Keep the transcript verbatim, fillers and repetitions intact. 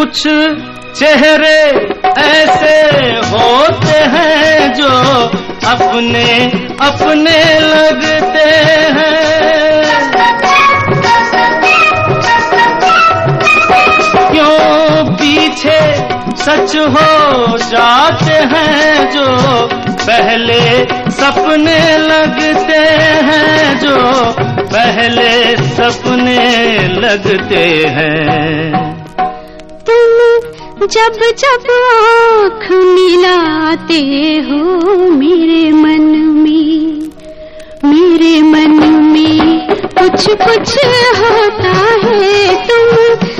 कुछ चेहरे ऐसे होते हैं जो अपने अपने लगते हैं। क्यों पीछे सच हो जाते हैं जो पहले सपने लगते हैं, जो पहले सपने लगते हैं। तुम जब जब आँख मिलाते हो मेरे मन में, मेरे मन में कुछ कुछ होता है। तुम